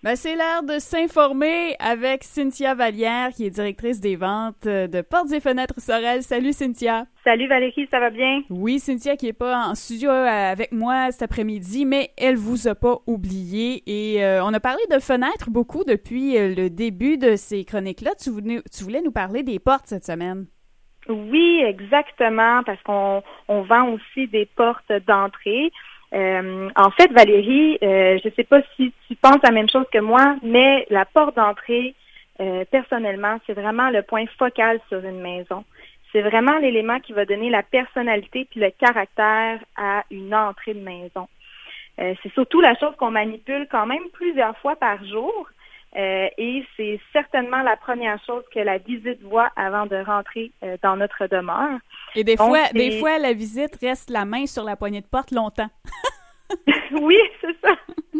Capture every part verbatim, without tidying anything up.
Ben, c'est l'heure de s'informer avec Cynthia Vallière, qui est directrice des ventes de Portes et Fenêtres Sorel. Salut Cynthia. Salut Valérie, ça va bien? Oui, Cynthia qui est pas en studio avec moi cet après-midi, mais elle vous a pas oublié. Et euh, on a parlé de fenêtres beaucoup depuis le début de ces chroniques-là. Tu voulais, tu voulais nous parler des portes cette semaine. Oui, exactement, parce qu'on on vend aussi des portes d'entrée. Euh, en fait, Valérie, euh, je ne sais pas si tu penses la même chose que moi, mais la porte d'entrée, euh, personnellement, c'est vraiment le point focal sur une maison. C'est vraiment l'élément qui va donner la personnalité puis le caractère à une entrée de maison. Euh, c'est surtout la chose qu'on manipule quand même plusieurs fois par jour. Euh, et c'est certainement la première chose que la visite voit avant de rentrer euh, dans notre demeure. Et des Donc, fois, c'est... des fois, la visite reste la main sur la poignée de porte longtemps. Oui, c'est ça.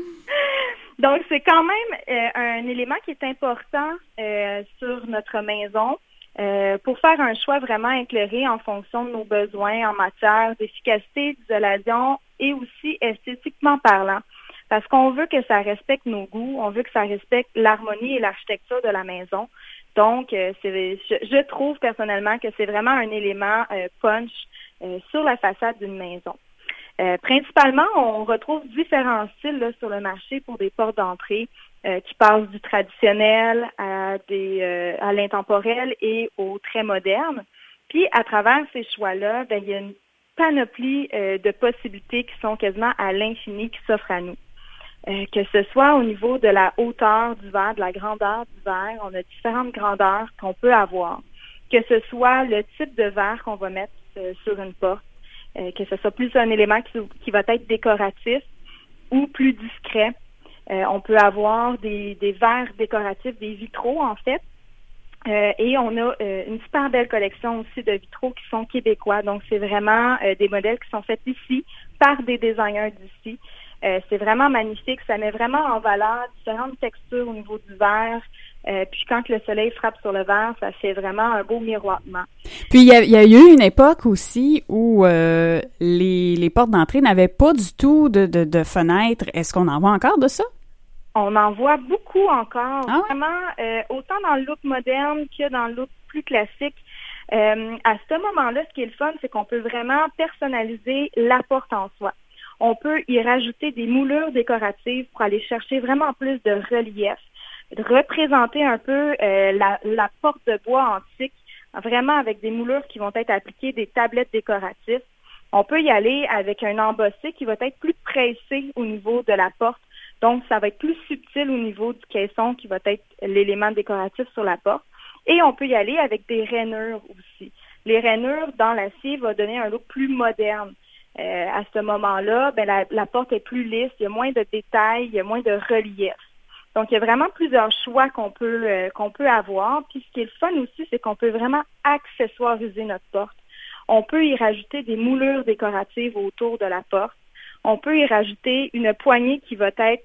Donc, c'est quand même euh, un élément qui est important euh, sur notre maison euh, pour faire un choix vraiment éclairé en fonction de nos besoins en matière d'efficacité, d'isolation et aussi esthétiquement parlant. Parce qu'on veut que ça respecte nos goûts, on veut que ça respecte l'harmonie et l'architecture de la maison. Donc, euh, c'est, je, je trouve personnellement que c'est vraiment un élément euh, punch euh, sur la façade d'une maison. Euh, principalement, on retrouve différents styles là, sur le marché pour des portes d'entrée euh, qui passent du traditionnel à, des, euh, à l'intemporel et au très moderne. Puis, à travers ces choix-là, ben, il y a une panoplie euh, de possibilités qui sont quasiment à l'infini qui s'offrent à nous. Euh, que ce soit au niveau de la hauteur du verre, de la grandeur du verre, on a différentes grandeurs qu'on peut avoir. Que ce soit le type de verre qu'on va mettre euh, sur une porte, euh, que ce soit plus un élément qui, qui va être décoratif ou plus discret. Euh, on peut avoir des, des verres décoratifs, des vitraux en fait. Euh, et on a euh, une super belle collection aussi de vitraux qui sont québécois. Donc, c'est vraiment euh, des modèles qui sont faits ici par des designers d'ici. Euh, c'est vraiment magnifique. Ça met vraiment en valeur différentes textures au niveau du verre. Euh, puis quand le soleil frappe sur le verre, ça fait vraiment un beau miroitement. Puis il y a, y a eu une époque aussi où euh, les, les portes d'entrée n'avaient pas du tout de, de, de fenêtres. Est-ce qu'on en voit encore de ça? On en voit beaucoup encore. Ah ouais? Vraiment, euh, autant dans le look moderne que dans le look plus classique. Euh, à ce moment-là, ce qui est le fun, c'est qu'on peut vraiment personnaliser la porte en soi. On peut y rajouter des moulures décoratives pour aller chercher vraiment plus de relief, de représenter un peu euh, la, la porte de bois antique, vraiment avec des moulures qui vont être appliquées, des tablettes décoratives. On peut y aller avec un embossé qui va être plus pressé au niveau de la porte. Donc, ça va être plus subtil au niveau du caisson qui va être l'élément décoratif sur la porte. Et on peut y aller avec des rainures aussi. Les rainures dans l'acier vont donner un look plus moderne. Euh, à ce moment-là, ben la, la porte est plus lisse, il y a moins de détails, il y a moins de relief. Donc, il y a vraiment plusieurs choix qu'on peut euh, qu'on peut avoir. Puis, ce qui est le fun aussi, c'est qu'on peut vraiment accessoiriser notre porte. On peut y rajouter des moulures décoratives autour de la porte. On peut y rajouter une poignée qui va être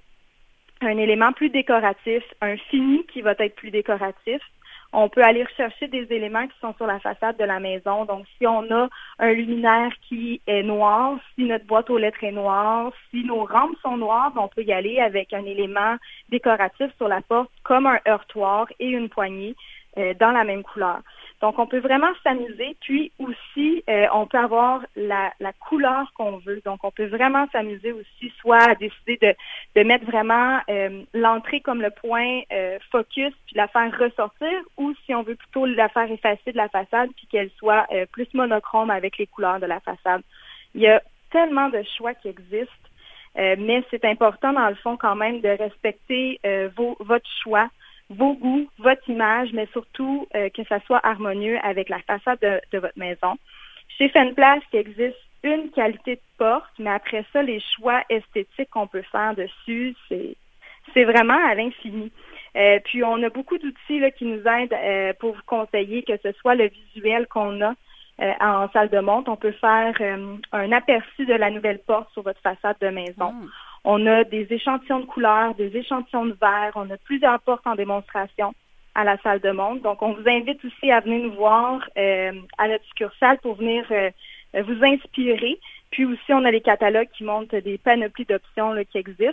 un élément plus décoratif, un fini qui va être plus décoratif. On peut aller rechercher des éléments qui sont sur la façade de la maison. Donc, si on a un luminaire qui est noir, si notre boîte aux lettres est noire, si nos rampes sont noires, on peut y aller avec un élément décoratif sur la porte, comme un heurtoir et une poignée euh, dans la même couleur. Donc, on peut vraiment s'amuser. Puis aussi, euh, on peut avoir la, la couleur qu'on veut. Donc, on peut vraiment s'amuser aussi, soit à décider de, de mettre vraiment euh, l'entrée comme le point euh, focus, puis la faire ressortir, ou si on veut plutôt la faire effacer de la façade, puis qu'elle soit euh, plus monochrome avec les couleurs de la façade. Il y a tellement de choix qui existent, euh, mais c'est important, dans le fond, quand même, de respecter euh, vos, votre choix, vos goûts, votre image, mais surtout euh, que ça soit harmonieux avec la façade de, de votre maison. Chez Fenplace, il existe une qualité de porte, mais après ça, les choix esthétiques qu'on peut faire dessus, c'est c'est vraiment à l'infini. Euh, puis, on a beaucoup d'outils là, qui nous aident euh, pour vous conseiller, que ce soit le visuel qu'on a euh, en salle de montre. On peut faire euh, un aperçu de la nouvelle porte sur votre façade de maison. Mmh. On a des échantillons de couleurs, des échantillons de verre. On a plusieurs portes en démonstration à la salle de montre. Donc, on vous invite aussi à venir nous voir euh, à notre succursale pour venir euh, vous inspirer. Puis aussi, on a les catalogues qui montrent des panoplies d'options là, qui existent.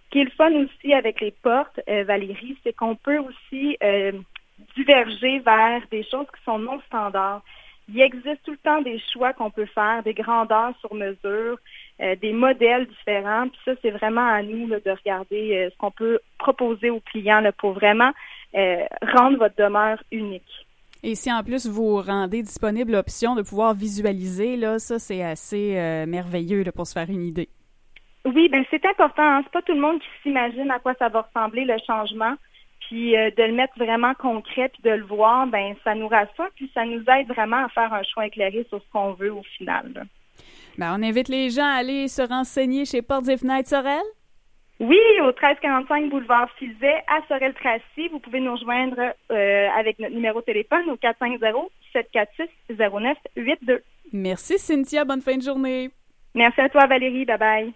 Ce qui est le fun aussi avec les portes, euh, Valérie, c'est qu'on peut aussi euh, diverger vers des choses qui sont non standards. Il existe tout le temps des choix qu'on peut faire, des grandeurs sur mesure, euh, des modèles différents. Puis ça, c'est vraiment à nous là, de regarder euh, ce qu'on peut proposer aux clients là, pour vraiment euh, rendre votre demeure unique. Et si en plus vous rendez disponible l'option de pouvoir visualiser, là, ça c'est assez euh, merveilleux là, pour se faire une idée. Oui, ben c'est important. Hein? C'est pas tout le monde qui s'imagine à quoi ça va ressembler le changement. Puis euh, de le mettre vraiment concret puis de le voir, ben ça nous rassure puis ça nous aide vraiment à faire un choix éclairé sur ce qu'on veut au final. Là. Ben, on invite les gens à aller se renseigner chez Portes et Fenêtres Sorel. Oui, au treize quarante-cinq boulevard Filzet à Sorel-Tracy. Vous pouvez nous rejoindre euh, avec notre numéro de téléphone au quatre cinq zéro, sept quatre six, zéro neuf huit deux. Merci Cynthia, bonne fin de journée. Merci à toi Valérie, bye bye.